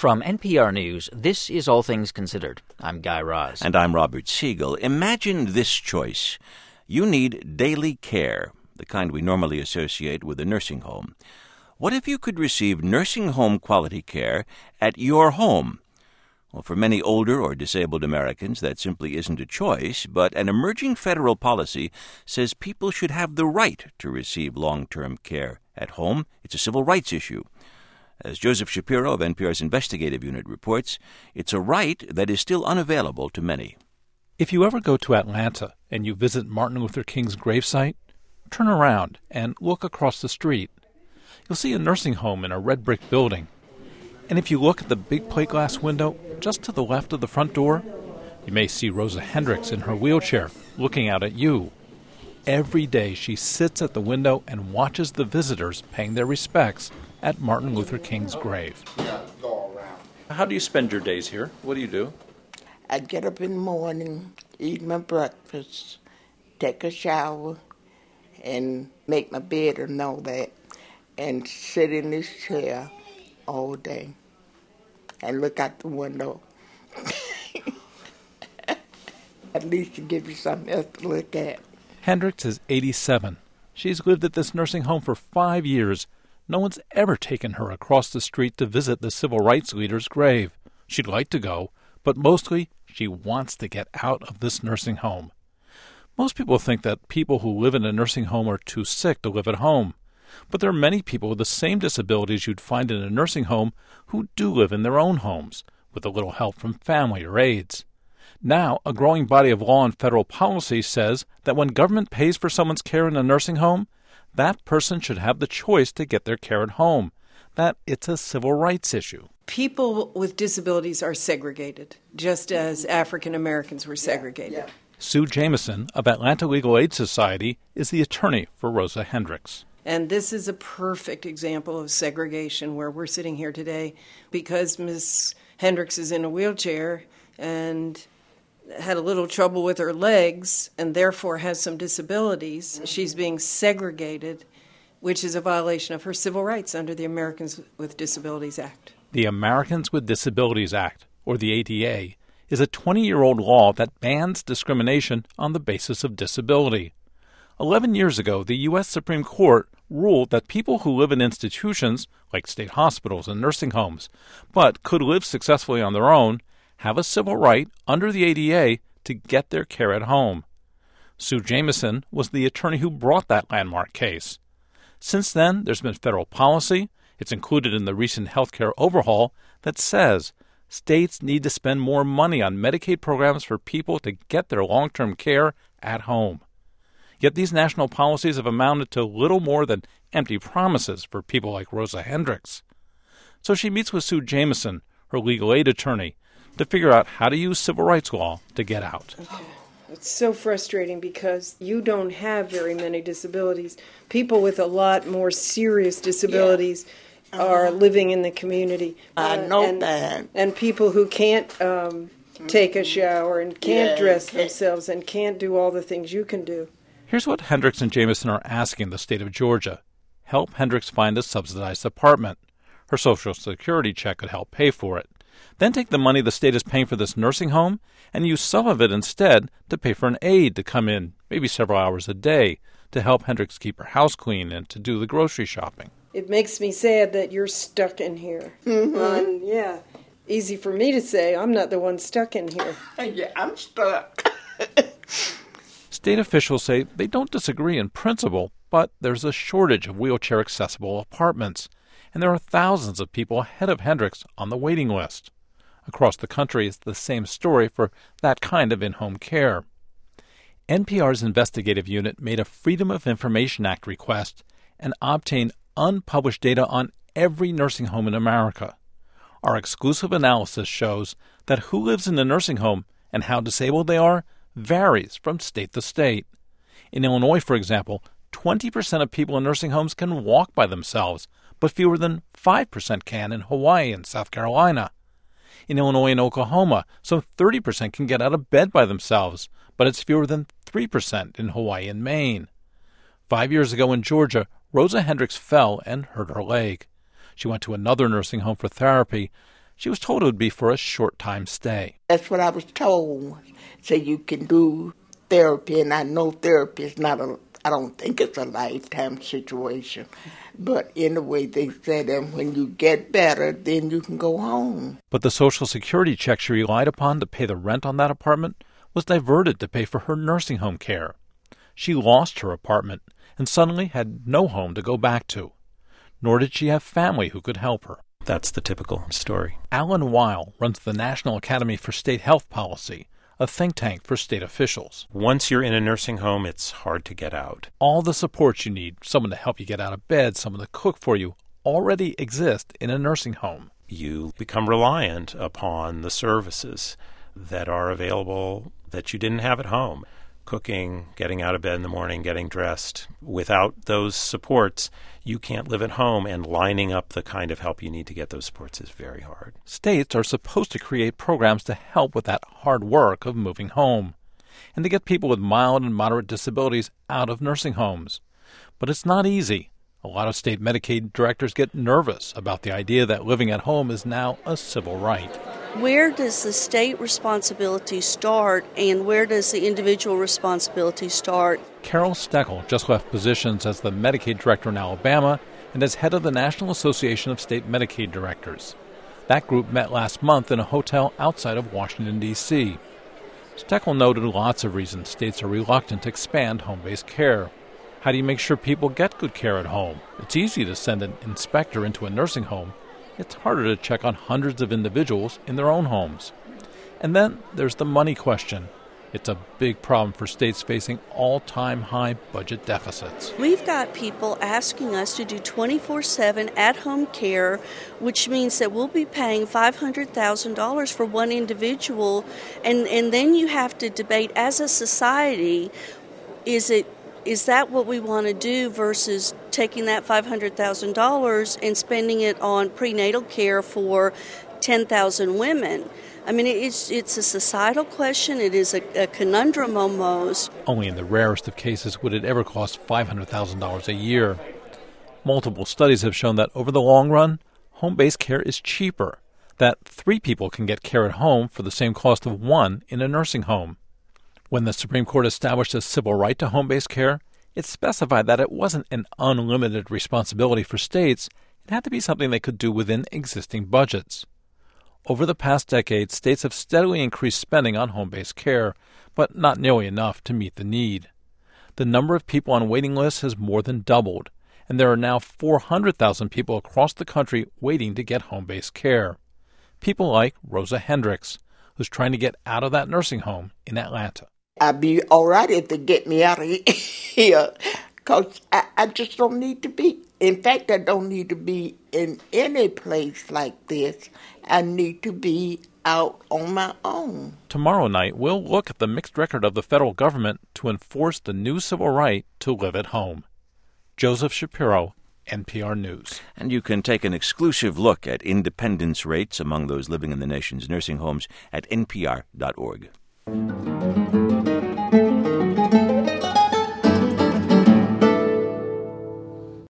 From NPR News, this is All Things Considered. I'm Guy Raz. And I'm Robert Siegel. Imagine this choice. You need daily care, the kind we normally associate with a nursing home. What if you could receive nursing home quality care at your home? Well, for many older or disabled Americans, that simply isn't a choice, but an emerging federal policy says people should have the right to receive long-term care at home. It's a civil rights issue. As Joseph Shapiro of NPR's investigative unit reports, it's a right that is still unavailable to many. If you ever go to Atlanta and you visit Martin Luther King's gravesite, turn around and look across the street. You'll see a nursing home in a red brick building. And if you look at the big plate glass window just to the left of the front door, you may see Rosa Hendricks in her wheelchair looking out at you. Every day she sits at the window and watches the visitors paying their respects at Martin Luther King's grave. How do you spend your days here? What do you do? I get up in the morning, eat my breakfast, take a shower, and make my bed and all that, and sit in this chair all day and look out the window. At least to give you something else to look at. Hendricks is 87. She's lived at this nursing home for 5 years. No one's ever taken her across the street to visit the civil rights leader's grave. She'd like to go, but mostly she wants to get out of this nursing home. Most people think that people who live in a nursing home are too sick to live at home. But there are many people with the same disabilities you'd find in a nursing home who do live in their own homes, with a little help from family or aides. Now, a growing body of law and federal policy says that when government pays for someone's care in a nursing home, that person should have the choice to get their care at home, that it's a civil rights issue. People with disabilities are segregated, just as African Americans were segregated. Sue Jameson of Atlanta Legal Aid Society is the attorney for Rosa Hendricks. And this is a perfect example of segregation where we're sitting here today because Ms. Hendricks is in a wheelchair and had a little trouble with her legs and therefore has some disabilities. She's being segregated, which is a violation of her civil rights under the Americans with Disabilities Act. The Americans with Disabilities Act, or the ADA, is a 20-year-old law that bans discrimination on the basis of disability. 11 years ago, the U.S. Supreme Court ruled that people who live in institutions, like state hospitals and nursing homes, but could live successfully on their own, have a civil right under the ADA to get their care at home. Sue Jameson was the attorney who brought that landmark case. Since then, there's been federal policy, it's included in the recent healthcare overhaul, that says states need to spend more money on Medicaid programs for people to get their long-term care at home. Yet these national policies have amounted to little more than empty promises for people like Rosa Hendricks. So she meets with Sue Jameson, her legal aid attorney, to figure out how to use civil rights law to get out. Okay. It's so frustrating because you don't have very many disabilities. People with a lot more serious disabilities are living in the community. I know that. And people who can't take a shower and can't dress themselves and can't do all the things you can do. Here's what Hendricks and Jameson are asking the state of Georgia. Help Hendricks find a subsidized apartment. Her Social Security check could help pay for it. Then take the money the state is paying for this nursing home and use some of it instead to pay for an aide to come in, maybe several hours a day, to help Hendricks keep her house clean and to do the grocery shopping. It makes me sad that you're stuck in here. Mm-hmm. Easy for me to say. I'm not the one stuck in here. Yeah, I'm stuck. State officials say they don't disagree in principle, but there's a shortage of wheelchair-accessible apartments, and there are thousands of people ahead of Hendricks on the waiting list. Across the country, it's the same story for that kind of in-home care. NPR's investigative unit made a Freedom of Information Act request and obtained unpublished data on every nursing home in America. Our exclusive analysis shows that who lives in the nursing home and how disabled they are varies from state to state. In Illinois, for example, 20% of people in nursing homes can walk by themselves, but fewer than 5% can in Hawaii and South Carolina. In Illinois and Oklahoma, some 30% can get out of bed by themselves, but it's fewer than 3% in Hawaii and Maine. 5 years ago in Georgia, Rosa Hendricks fell and hurt her leg. She went to another nursing home for therapy, She was told it would be for a short-time stay. That's what I was told. So you can do therapy, and I know therapy is I don't think it's a lifetime situation. But anyway, they said that when you get better, then you can go home. But the Social Security check she relied upon to pay the rent on that apartment was diverted to pay for her nursing home care. She lost her apartment and suddenly had no home to go back to. Nor did she have family who could help her. That's the typical story. Alan Weil runs the National Academy for State Health Policy, a think tank for state officials. Once you're in a nursing home, it's hard to get out. All the supports you need, someone to help you get out of bed, someone to cook for you, already exist in a nursing home. You become reliant upon the services that are available that you didn't have at home. Cooking, getting out of bed in the morning, getting dressed. Without those supports, you can't live at home, and lining up the kind of help you need to get those supports is very hard. States are supposed to create programs to help with that hard work of moving home and to get people with mild and moderate disabilities out of nursing homes. But it's not easy. A lot of state Medicaid directors get nervous about the idea that living at home is now a civil right. Where does the state responsibility start and where does the individual responsibility start? Carol Steckel just left positions as the Medicaid director in Alabama and as head of the National Association of State Medicaid Directors. That group met last month in a hotel outside of Washington, D.C. Steckel noted lots of reasons states are reluctant to expand home-based care. How do you make sure people get good care at home? It's easy to send an inspector into a nursing home. It's harder to check on hundreds of individuals in their own homes. And then there's the money question. It's a big problem for states facing all-time high budget deficits. We've got people asking us to do 24/7 at-home care, which means that we'll be paying $500,000 for one individual. And then you have to debate as a society, is that what we want to do versus taking that $500,000 and spending it on prenatal care for 10,000 women? I mean, it's a societal question. It is a conundrum almost. Only in the rarest of cases would it ever cost $500,000 a year. Multiple studies have shown that over the long run, home-based care is cheaper, that 3 people can get care at home for the same cost of 1 in a nursing home. When the Supreme Court established a civil right to home-based care, it specified that it wasn't an unlimited responsibility for states. It had to be something they could do within existing budgets. Over the past decade, states have steadily increased spending on home-based care, but not nearly enough to meet the need. The number of people on waiting lists has more than doubled, and there are now 400,000 people across the country waiting to get home-based care. People like Rosa Hendricks, who's trying to get out of that nursing home in Atlanta. I'd be all right if they get me out of here, because I just don't need to be. In fact, I don't need to be in any place like this. I need to be out on my own. Tomorrow night, we'll look at the mixed record of the federal government to enforce the new civil right to live at home. Joseph Shapiro, NPR News. And you can take an exclusive look at independence rates among those living in the nation's nursing homes at npr.org.